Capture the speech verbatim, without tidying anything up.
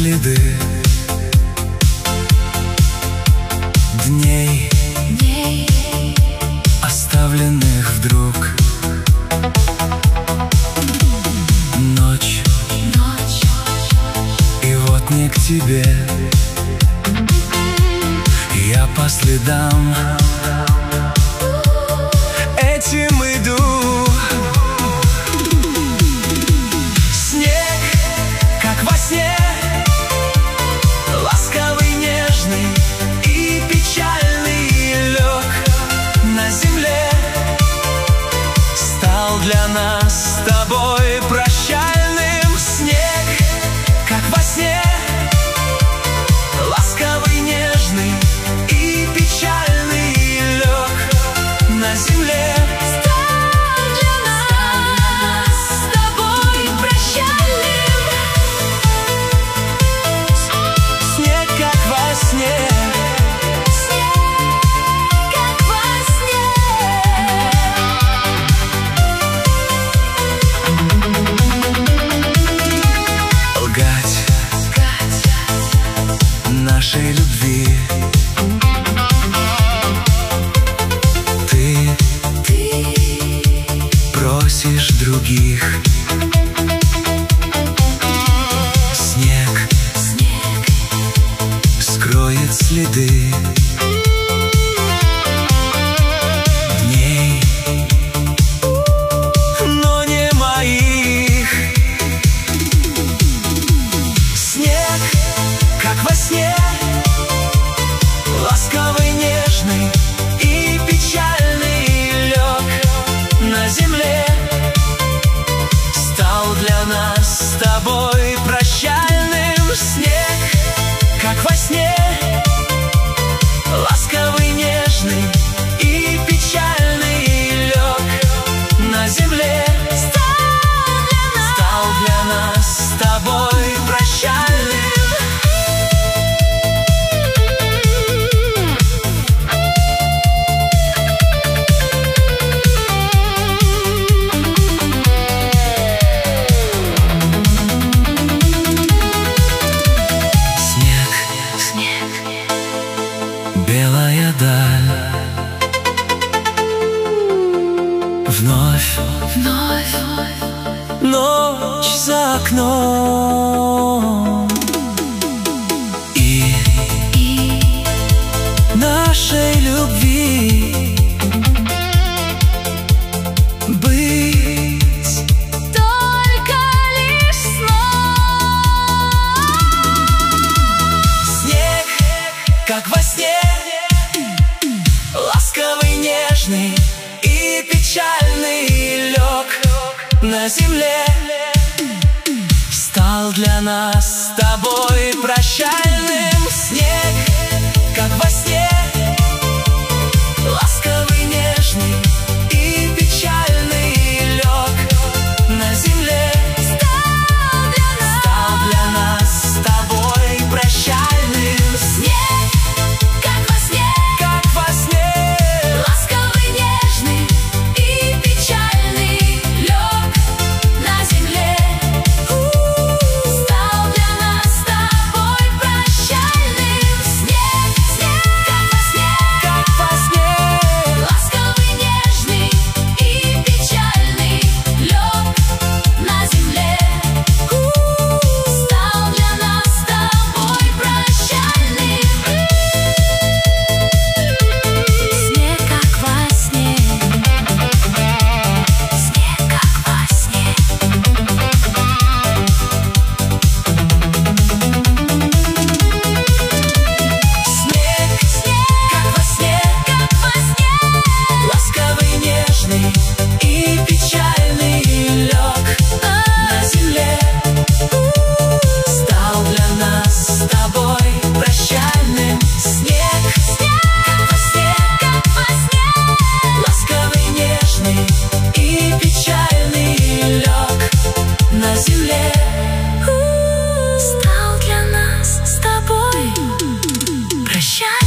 следы дней, дней, оставленных вдруг. Ночь, ночь, и вот не к тебе. Я по следам этим иду. Снег, как во сне, ласковый, нежный и печальный, лег на земле. Стал для нас с тобой прощальным. Снег, как во сне, ласковый, нежный и печальный, лег на земле. Стал для нас с тобой прощальным. Снег, как во сне. Снег, как во сне. Лгать нашей любви ты, Ты просишь других. Снег снег, скроет следы дней, но не моих. Снег, как во сне, ласковый, нежный и печальный, лег на земле. Стал для нас с тобой прощальным. Снег, как во сне, ласковый, нежный и печальный, лег на земле. Стал для нас с тобой прощальным. Снег, снег, белая даль, вновь вновь ночь за окном, и и нашей любви быть. только лишь сном. Снег, как во сне, ласковый, нежный и печальный, лег на земле. Стал для нас с тобой прощальным. Снег, как во сне, ласковый, нежный и печальный, лег на земле. Стал для нас, Стал для нас с тобой прощальным. снег, как во сне, Как во сне, ласковый, нежный и печальный, лег на земле. Стал для нас с тобой прощальным. Снег, снег, как во сне, как во сне, ласковый, нежный и печальный, лег на земле. Стал для нас с тобой прощальным. Снег, как во сне, снег, как во сне. снег, как во сне, Как во сне, ласковый, нежный и печальный, лег на земле. Стал для нас с тобой прощальным. Снег, как во сне, как во сне, ласковый, нежный и печальный, лег на земле. стал для нас с тобой прощальным.